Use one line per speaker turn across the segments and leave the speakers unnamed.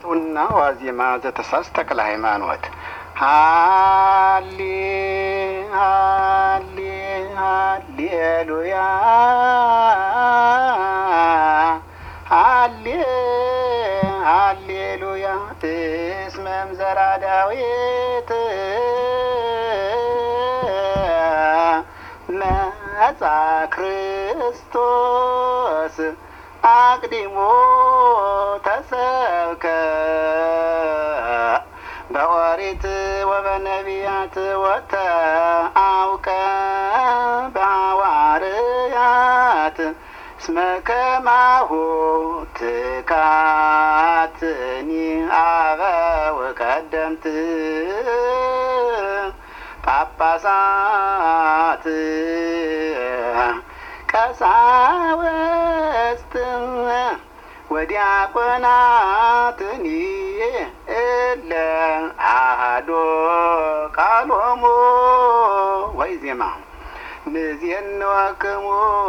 ጡና ዋዜማ ዘተሳስ ተክለ ሃይማኖት ሃሌ ሃሌ ሃሌሉያ ሃሌ ሃሌሉያ እስመ እምዘራ ዳዊት መጻ ክርስቶስ አቅዲሞ ተሰብከ በኦሪት ወበነቢያት ወተአውቀ በሐዋርያት እስመ ከማሁ ትካትኒ አበው ቀደምት ጳጳሳት ቀሳውስት ወዲያቆናትኒ እለ አሐዱ ቃሎሙ ወይዜማ ንዜንወክሙ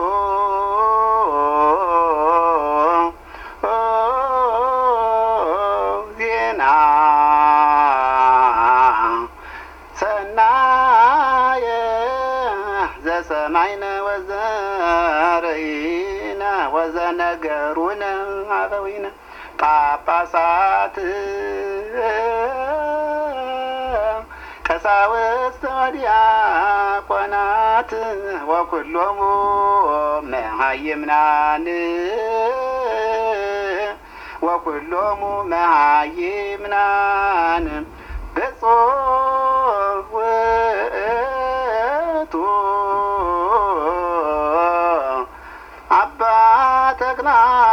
ዜና ሰናየ ዘሰማይነ ወዘርኢነ ወዘነገሩነ አበዊነ ጳጳሳት ቀሳውስት ወዲያቆናት ወኩሎሙ መሃይምናን ወኩሎሙ መሃይምናን ብፁዕ ውእቱ አባ ተክለ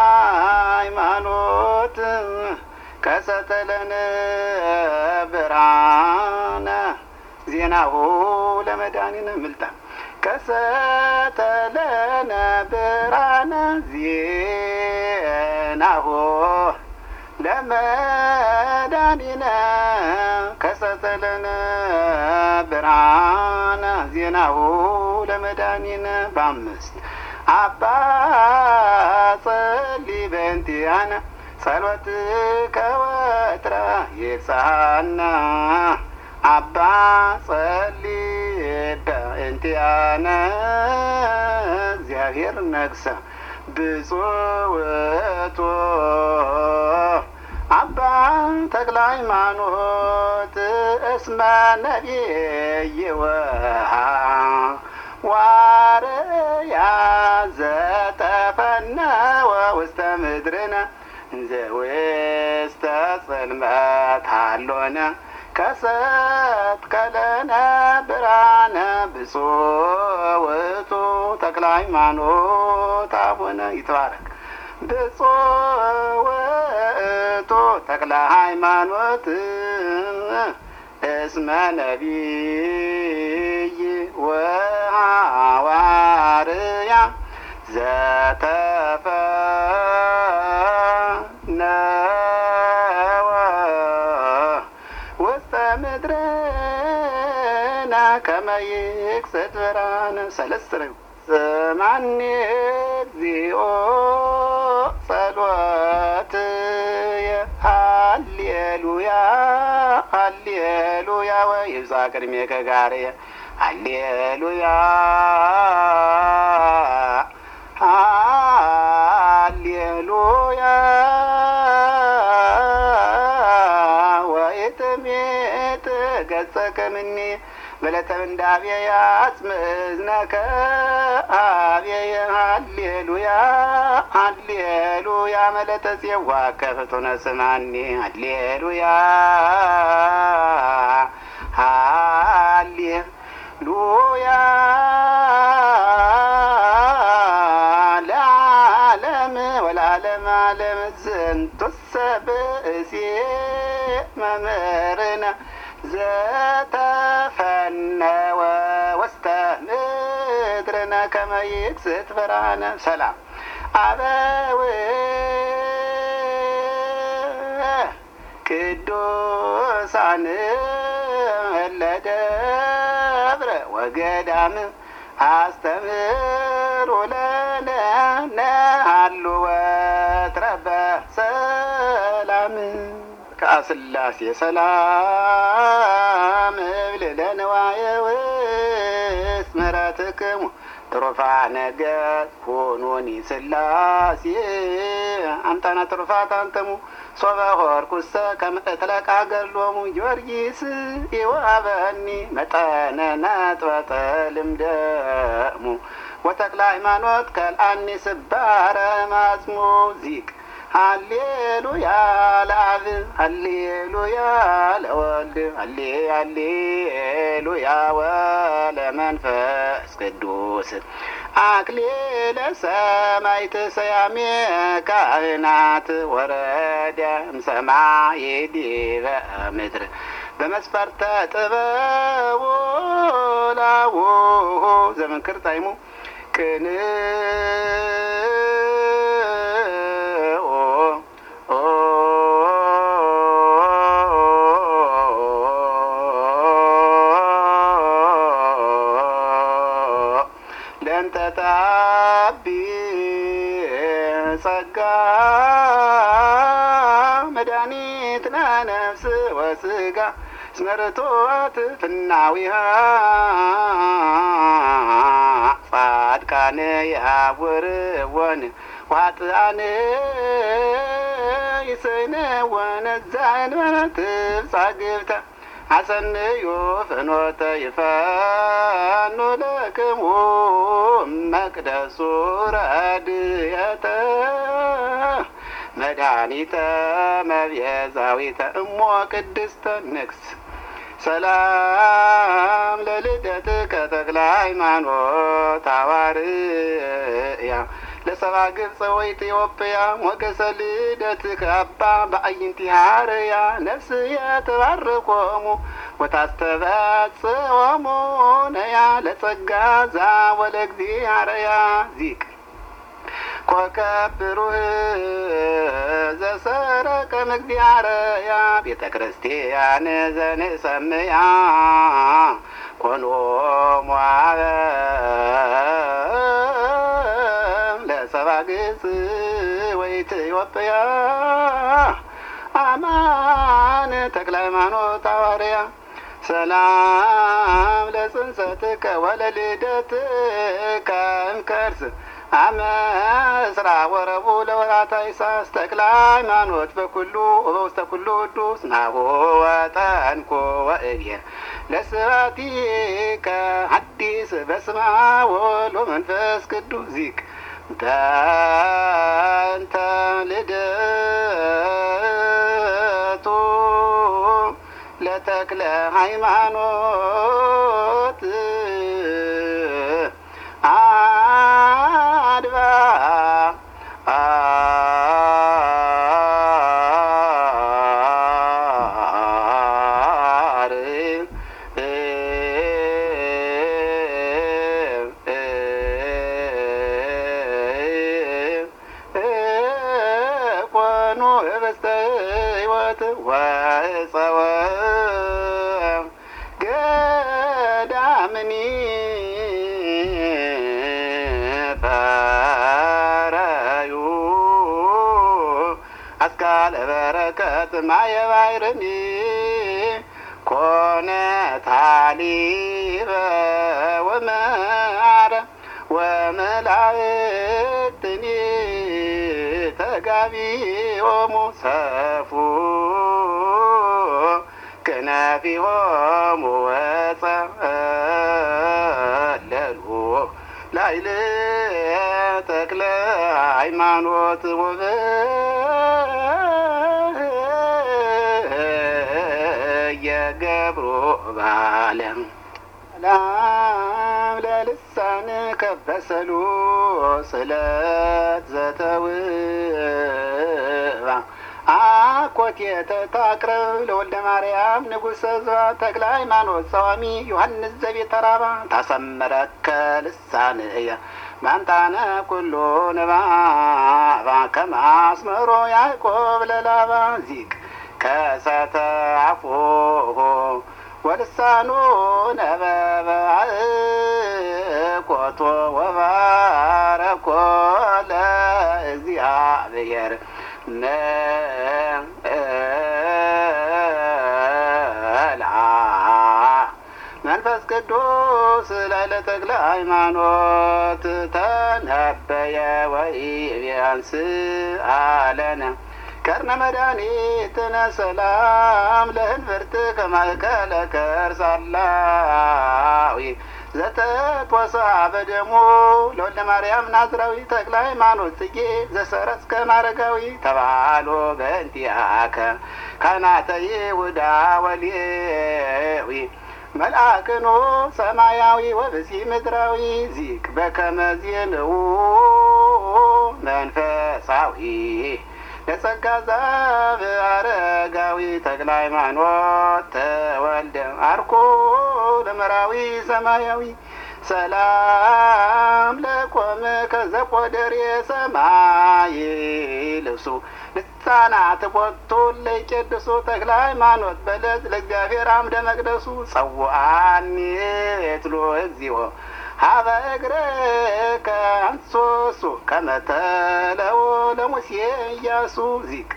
ሃይማኖት ከሰተለነ ብርሃነ ዜናሁ ለመድኃኒነ ምልጣ ከሰተለነ ብርሃነ ዜናሁ ለመድኃኒነ ከሰተለነ ብርሃነ ዜናሁ ለመድኃኒነ በአምስት አባ ጸልይ በእንቲአነ ጸሎት ከወትረ ይብጽሐነ አባ ጸልይ በእንቲአነ እግዚአብሔር ነግሰ ብፁዕ ውእቱ አባ ተክለ ሃይማኖት እስመ ነቢይ ወሐዋርያ ዘተፈነወ ውስተ ምድርነ ዘውስተ ጽልመት ሀሎነ ከሰትከለነ ብርሃነ ብፁዕ ውእቱ ተክለ ሃይማኖት አቡነ ይትባረክ ብፁዕ ውእቱ ተክለ ሃይማኖት እስመ ነቢይ ወሐዋርያ ዘተፈነወ ውስተ ምድርነ ከመ ይክስት ብርሃነ ሰለስት ስማኒ እግዚኦ ጸሎትየ ሃሌሉያ ሃሌሉያ ወይብጽሕ ቅድሜከ ጋርየ ሃሌሉያ ሃሌሉያ ወኢትሜት ገጸከ እምኔ በለተ ምንዳቤየ አጽምዕነከ ኀቤየ ሃሌሉያ ሃሌሉያ መለተ ጽዋከ ፍጡነ ስማኒ ሃሌሉያ ሃሌሉያ ለዓለም ወለዓለመ ዓለም ዝንቱሰ ብእሴ መምህርነ ዘተፈነወ ውስተ ምድርነ ከመ ይክስት ብርሃነ ሰላም አበው ቅዱሳን ለደብረ ወገዳም አስተምሩ ለነ ነሃሉ ወትረ በሰላም መልክዓ ሥላሴ ሰላም እብል ለንዋየ ውስጥ ምሕረትክሙ ትሩፋነ ገጽ ሁኑኒ ሥላሴ አምጣነ ትሩፋት አንተሙ ሶበ ሆርኩሰ ከመ እትለቃ ገድሎሙ ጊዮርጊስ ኢወሀበኒ መጠነ ነጥበተ ልምደሙ ወተክለ ሃይማኖት ከልአኒ ስባረ ማጽሙ ዚቅ ሃሌሉያ ለአብ ሃሌሉያ ለወልድ ሃሌሉያ ወለመንፈስ ቅዱስ አክሊለ ሰማዕት ሰያሜ ካህናት ወረደ እምሰማይ ዲበ ምድር በመስፈርተ ጥበቡ ላቡሁ ዘመንክር ጣዕሙ ቅን ለንተታቢ ጸጋ መድኃኒትነ ነፍስ ወስጋ ስመርቶት ፍናዊሃ ጻድቃነ ያውርወን ዋጥአነ ይሰይነወነ ዘእንበለ ትብጻግብተ አሰንዮ ፍኖተ ይፈኑ ለክሙ መቅደሱ ረድኤተ መድኃኒተ መቤዛዊተ እሞ ቅድስተ ንግሥ ሰላም ለልደትከ ተክለ ሃይማኖት ሐዋርያ ለሰባ ግብፅ ወኢትዮጵያ ሞገሰ ልደትከ አባ በአይንቲሃርያ ነፍስየ ተባርኮሙ ወታስተበጽሖሙ ነያ ለጸጋ ዘወለእግዚአብሔር ዚቅ ኮከብ ብሩህ ዘሰረቀ እምእግዚአብሔር ቤተ ክርስቲያን ዘንሰምያ ኮኖሙ ለሰባ ግብፅ ወኢትዮጵያ አማን ተክለ ሃይማኖት ሐዋርያ ሰላም ለጽንሰትከ ወለልደትከ እምከርስ አመስራ ወረቡ ለወራታ ይሳስ ተክለ ሃይማኖት በኩሉ ወበውስተ ኩሉ ቅዱስ ናሁ ወጠንኩ ወእብየ ለስብሐቲከ ሐዲስ በስመ አብ ወወልድ ወመንፈስ ቅዱስ ዚቅ በእንተ ልደቱ ለተክለ ሃይማኖት ገዳምኒ ፈረዩ አስካለ በረከት ማየባይርኒ ኮነ ታሊበ ወመዓረ ወመላእክትኒ ተጋቢኦሙ ሰፉ ክነፊሆሙ ወጸለሉ ላዕለ ተክለ ሃይማኖት ወበየገብሮ ባለ ሰላም ለልሳንከ በሰሉስ ዕለት ዘተውባ አኮቴተ ታቅረብ ለወልደ ማርያም ንጉሠ ሕዝባ ተክለ ሃይማኖት ጸዋሚ ዮሐንስ ዘቤተራባ ታሰመረከ ልሳንየ ማንታነ ኩሉ ንባባ ከማስመሮ ያዕቆብ ለላባ ዚቅ ከሰተ አፉሁ ወልሳኑ ነበበ አእቆቶ ወባረኮ ለእግዚአብሔር ቅዱስ ላዕለ ተክለ ሃይማኖት ተነበየ ወኢቢያንስ አለነ ከርነ መድኃኒትነ ሰላም ለህንብርት ከማእከለ ከርሳላዊ ዘተትወሳ በደሙ ለወልደ ማርያም ናዝራዊ ተክለ ሃይማኖት ጽጌ ዘሰረጽከ ማረጋዊ ተባሎ በእንቲአከ ካህናተ ይሁዳ ወሌዊ መልአክኖ ሰማያዊ ወብሲ ምድራዊ ዚቅ በከመ ዜንው መንፈሳዊ ለጸጋ ዛብ አረጋዊ ተክለ ሃይማኖት ተወልደ አርኮ ለመራዊ ሰማያዊ ሰላም ለቆመ ከዘቆደር የሰማይ ልብሱ ልሳናት ቦቱ ለይቄድሱ ተክለ ሃይማኖት በለዝ ለእግዚአብሔር አምደ መቅደሱ ጸውአኒ የትሎ እግዚኦ ሀበ እግርከ አንሶሱ ከመተለው ለሙሴ ኢያሱ ዚቅ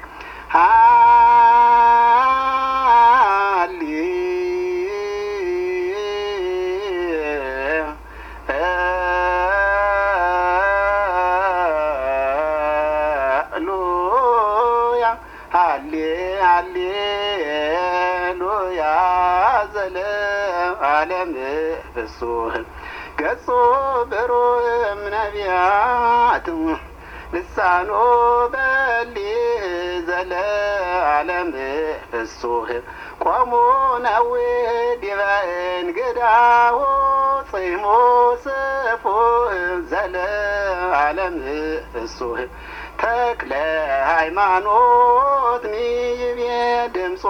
ሃሌሉያ ዘለዓለም ፍሱህ ገጾ ብሩም ነቢያት ልሳኖ በሊህ ዘለዓለም ፍሱህ ቆሙ ነዊህ ዲበ እንግዳሁ ጽሕሙ ስፉህ ዘለዓለም ፍሱህ ተክለ ሃይማኖት ንይቤ ድምፆ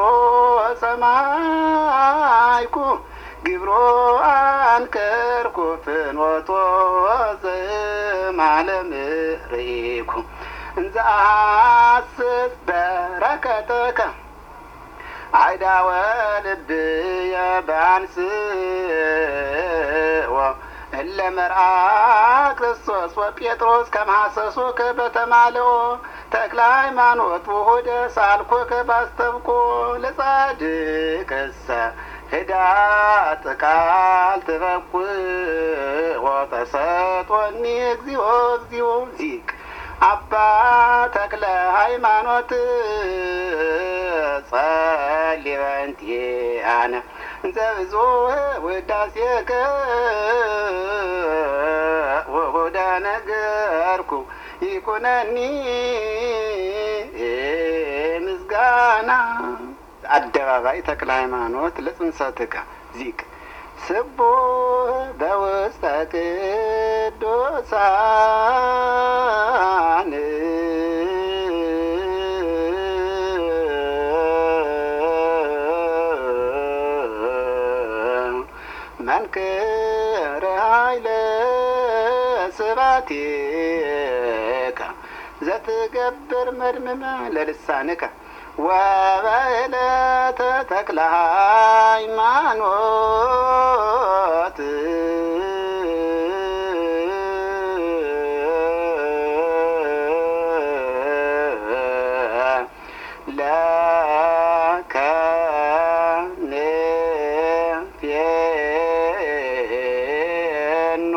ሰማይኩ ግብሮ አንከርኩ ፍኖቶ ዘእምዓለም ርኢኩ እንዘ አሐስስ በረከተከ አይዳወ ልብየ በአንስኦ እለ መርአ ክርስቶስ ወጴጥሮስ ከመሐሰሱከ በተማልኦ ተክለ ሃይማኖት ውሁደ ሳልኮከ ባስተብቆ ለጻድቅሰ ህዳጥ ቃል ትበቁ ተሰጦኒ እግዚኦ እግዚኦ ዚቅ አባ ተክለ ሃይማኖት ጸልይ በእንቲአነ እንዘ ብዙኅ ውዳሴከ ወሁደ ነገርኩ ይኩነኒ ምስጋና አደባባይ ተክለ ሃይማኖት ለጽንሰትከ ዚቅ ስቡሕ በውስተ ቅዱሳን መንክረ ኃይለ ስብሐቲከ ዘትገብር መድምመ ለልሳንከ ወበዕለተ ተክለ ሃይማኖት ለከ ንፌኑ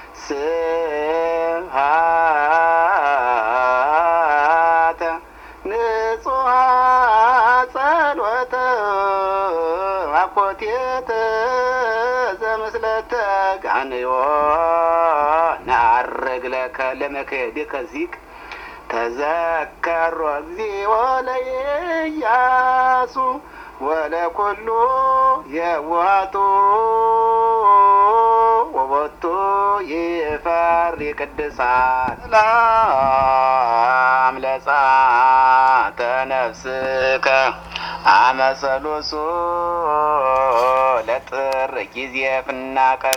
ስብሐተ ንጹሐ ጸሎተ አኮቴተ ዘምስለተ ጋንዮ ነዐርግ ለከ ለመክየድከ ዚቅ ተዘከሮ እግዚኦ ለኢያሱ ወለኩሉ የዋቱ ወቦቱ ይፈሪ ቅድሳት ሰላም ለጻተ ነፍስከ አመሰሉሱ ለጥር ጊዜ ፍናቀ